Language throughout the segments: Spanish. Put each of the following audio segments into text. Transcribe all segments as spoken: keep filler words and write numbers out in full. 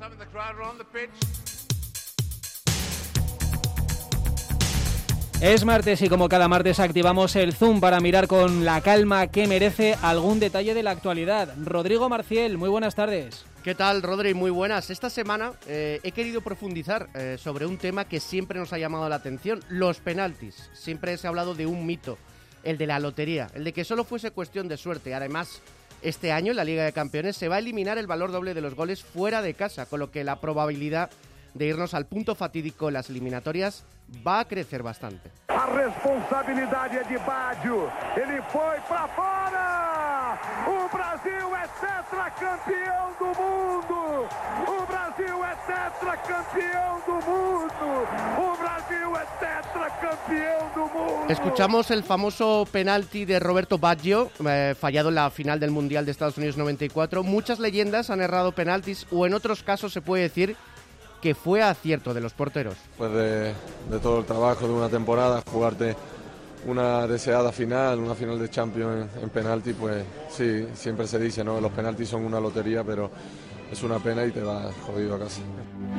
Es martes y como cada martes activamos el Zoom para mirar con la calma que merece algún detalle de la actualidad. Rodrigo Marciel, muy buenas tardes. ¿Qué tal, Rodri? Muy buenas. Esta semana eh, he querido profundizar eh, sobre un tema que siempre nos ha llamado la atención, los penaltis. Siempre se ha hablado de un mito, el de la lotería, el de que solo fuese cuestión de suerte. Además, este año en la Liga de Campeones se va a eliminar el valor doble de los goles fuera de casa, con lo que la probabilidad de irnos al punto fatídico en las eliminatorias va a crecer bastante. A responsabilidad es de Baggio. Ele foi para fora. O Brasil é tetracampeão do mundo. O Brasil é tetracampeão do mundo. O Brasil é tetracampeão do mundo. Escuchamos el famoso penalti de Roberto Baggio, eh, fallado en la final del Mundial de Estados Unidos noventa y cuatro. Muchas leyendas han errado penaltis, o en otros casos se puede decir que fue acierto de los porteros. Pues de, de todo el trabajo de una temporada, jugarte una deseada final, una final de Champions en, en penalti, pues sí, siempre se dice, ¿no? Los penaltis son una lotería, pero es una pena y te vas jodido a casa.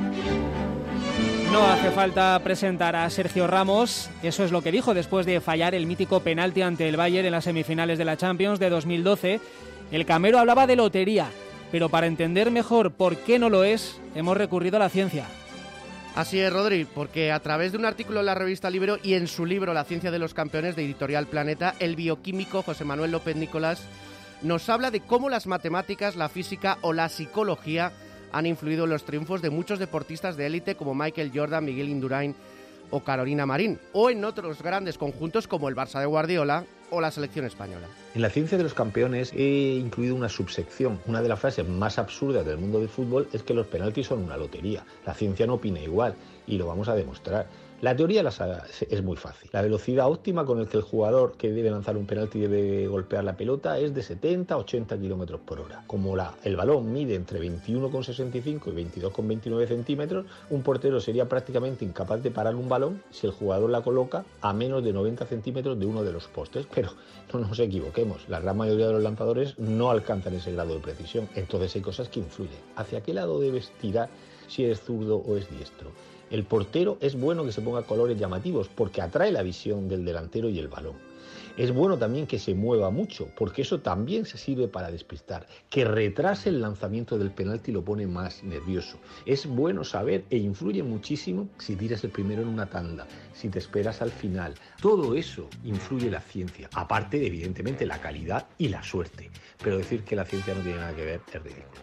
No hace falta presentar a Sergio Ramos, eso es lo que dijo después de fallar el mítico penalti ante el Bayern en las semifinales de la Champions de dos mil doce. El camero hablaba de lotería, pero para entender mejor por qué no lo es, hemos recurrido a la ciencia. Así es, Rodri, porque a través de un artículo en la revista Libro y en su libro La ciencia de los campeones de Editorial Planeta, el bioquímico José Manuel López Nicolás nos habla de cómo las matemáticas, la física o la psicología han influido en los triunfos de muchos deportistas de élite como Michael Jordan, Miguel Indurain o Carolina Marín, o en otros grandes conjuntos como el Barça de Guardiola o la selección española. En la ciencia de los campeones he incluido una subsección. Una de las frases más absurdas del mundo del fútbol es que los penaltis son una lotería. La ciencia no opina igual y lo vamos a demostrar. La teoría es muy fácil. La velocidad óptima con la que el jugador que debe lanzar un penalti debe golpear la pelota es de setenta a ochenta kilómetros por hora. Como la, el balón mide entre veintiuno coma sesenta y cinco y veintidós coma veintinueve centímetros, un portero sería prácticamente incapaz de parar un balón si el jugador la coloca a menos de noventa centímetros de uno de los postes. Pero no nos equivoquemos, la gran mayoría de los lanzadores no alcanzan ese grado de precisión. Entonces hay cosas que influyen. ¿Hacia qué lado debes tirar si eres zurdo o es diestro? El portero es bueno que se ponga colores llamativos porque atrae la visión del delantero y el balón. Es bueno también que se mueva mucho porque eso también se sirve para despistar. Que retrase el lanzamiento del penalti lo pone más nervioso. Es bueno saber e influye muchísimo si tiras el primero en una tanda, si te esperas al final. Todo eso influye la ciencia, aparte de evidentemente la calidad y la suerte. Pero decir que la ciencia no tiene nada que ver es ridículo.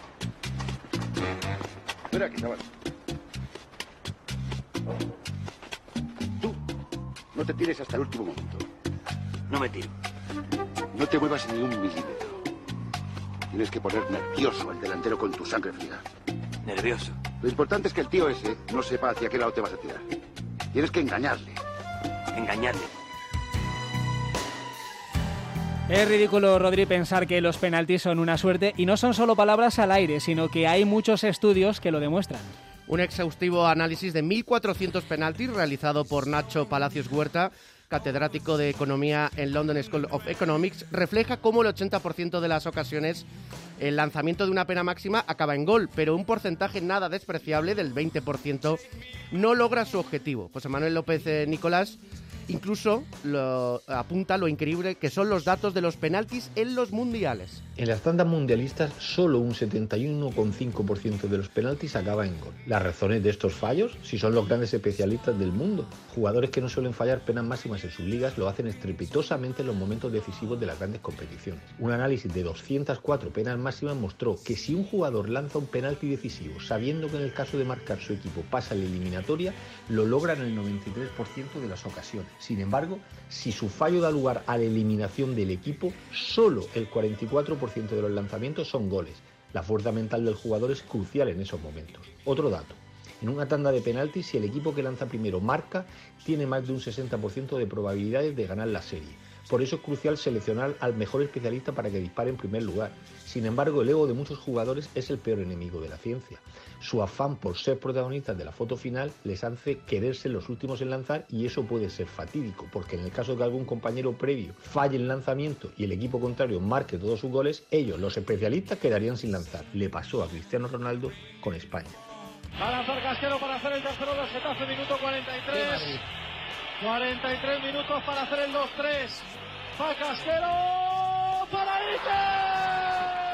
Mira aquí, chaval. Tú, no te tires hasta el último momento. No me tiro. No te muevas ni un milímetro. Tienes que poner nervioso al delantero con tu sangre fría. Nervioso. Lo importante es que el tío ese no sepa hacia qué lado te vas a tirar. Tienes que engañarle. Engañarle. Es ridículo, Rodri, pensar que los penaltis son una suerte y no son solo palabras al aire, sino que hay muchos estudios que lo demuestran. Un exhaustivo análisis de mil cuatrocientos penaltis realizado por Nacho Palacios Huerta, catedrático de Economía en London School of Economics, refleja cómo el ochenta por ciento de las ocasiones el lanzamiento de una pena máxima acaba en gol, pero un porcentaje nada despreciable del veinte por ciento no logra su objetivo. José Manuel López eh, Nicolás incluso lo, apunta lo increíble que son los datos de los penaltis en los mundiales. En las tandas mundialistas, solo un setenta y uno coma cinco por ciento de los penaltis acaba en gol. Las razones de estos fallos, si son los grandes especialistas del mundo. Jugadores que no suelen fallar penas máximas en sus ligas lo hacen estrepitosamente en los momentos decisivos de las grandes competiciones. Un análisis de doscientas cuatro penas máximas mostró que si un jugador lanza un penalti decisivo sabiendo que en el caso de marcar su equipo pasa la eliminatoria, lo logra en el noventa y tres por ciento de las ocasiones. Sin embargo, si su fallo da lugar a la eliminación del equipo, solo el cuarenta y cuatro por ciento de los lanzamientos son goles. La fuerza mental del jugador es crucial en esos momentos. Otro dato. En una tanda de penaltis, si el equipo que lanza primero marca, tiene más de un sesenta por ciento de probabilidades de ganar la serie. Por eso es crucial seleccionar al mejor especialista para que dispare en primer lugar. Sin embargo, el ego de muchos jugadores es el peor enemigo de la ciencia. Su afán por ser protagonistas de la foto final les hace querer ser los últimos en lanzar, y eso puede ser fatídico, porque en el caso de que algún compañero previo falle el lanzamiento y el equipo contrario marque todos sus goles, ellos, los especialistas, quedarían sin lanzar. Le pasó a Cristiano Ronaldo con España. Va a lanzar Casquero para hacer el tercero del Getafe, minuto cuarenta y tres. cuarenta y tres minutos para hacer el dos tres. Va Casquero para Iker.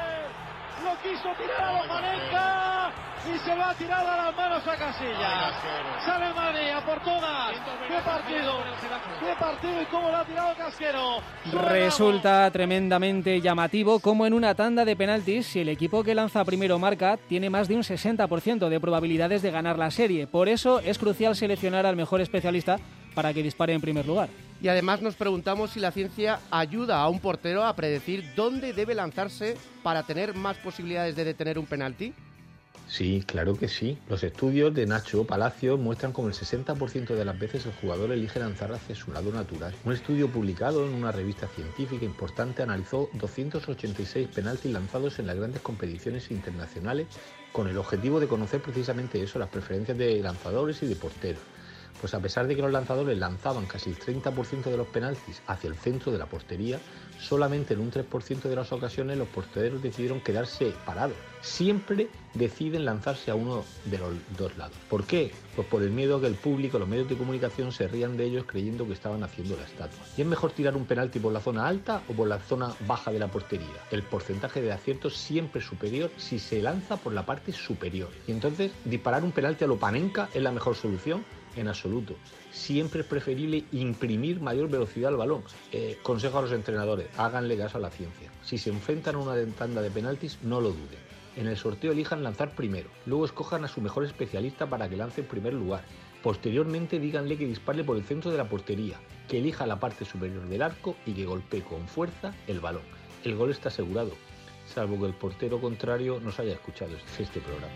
Lo quiso tirar a Lopanenka y se va a tirar a las manos a Casillas. Sale Mane a por todas. ¡Qué partido! ¡Qué partido! ¿Y cómo lo ha tirado Casquero? Resulta tremendamente llamativo cómo en una tanda de penaltis, si el equipo que lanza primero marca, tiene más de un sesenta por ciento de probabilidades de ganar la serie. Por eso es crucial seleccionar al mejor especialista para que dispare en primer lugar. Y además nos preguntamos si la ciencia ayuda a un portero a predecir dónde debe lanzarse para tener más posibilidades de detener un penalti. Sí, claro que sí. Los estudios de Nacho Palacios muestran como el sesenta por ciento de las veces el jugador elige lanzar hacia su lado natural. Un estudio publicado en una revista científica importante analizó doscientos ochenta y seis penaltis lanzados en las grandes competiciones internacionales con el objetivo de conocer precisamente eso, las preferencias de lanzadores y de porteros. Pues a pesar de que los lanzadores lanzaban casi el treinta por ciento de los penaltis hacia el centro de la portería, solamente en un tres por ciento de las ocasiones los porteros decidieron quedarse parados. Siempre deciden lanzarse a uno de los dos lados. ¿Por qué? Pues por el miedo a que el público, los medios de comunicación se rían de ellos creyendo que estaban haciendo la estatua. ¿Y es mejor tirar un penalti por la zona alta o por la zona baja de la portería? El porcentaje de acierto siempre es superior si se lanza por la parte superior. Y entonces, ¿disparar un penalti a Lopanenka es la mejor solución? En absoluto. Siempre es preferible imprimir mayor velocidad al balón. Eh, consejo a los entrenadores, háganle caso a la ciencia. Si se enfrentan a una tanda de penaltis, no lo duden. En el sorteo elijan lanzar primero, luego escojan a su mejor especialista para que lance en primer lugar. Posteriormente díganle que dispare por el centro de la portería, que elija la parte superior del arco y que golpee con fuerza el balón. El gol está asegurado, salvo que el portero contrario nos haya escuchado este programa.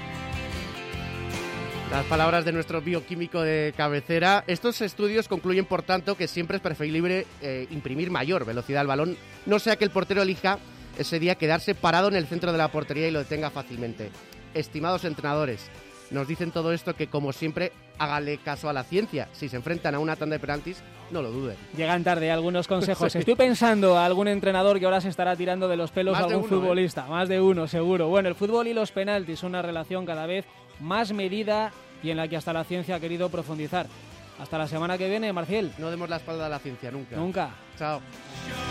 Las palabras de nuestro bioquímico de cabecera. Estos estudios concluyen, por tanto, que siempre es preferible eh, imprimir mayor velocidad al balón, no sea que el portero elija ese día quedarse parado en el centro de la portería y lo detenga fácilmente. Estimados entrenadores, nos dicen todo esto que, como siempre, háganle caso a la ciencia. Si se enfrentan a una tanda de penaltis, no lo duden. Llegan tarde algunos consejos. Sí. Estoy pensando a algún entrenador que ahora se estará tirando de los pelos a algún uno, futbolista. ¿eh? Más de uno, seguro. Bueno, el fútbol y los penaltis, una relación cada vez más medida y en la que hasta la ciencia ha querido profundizar. Hasta la semana que viene, Marcial. No demos la espalda a la ciencia, nunca. Nunca. Chao.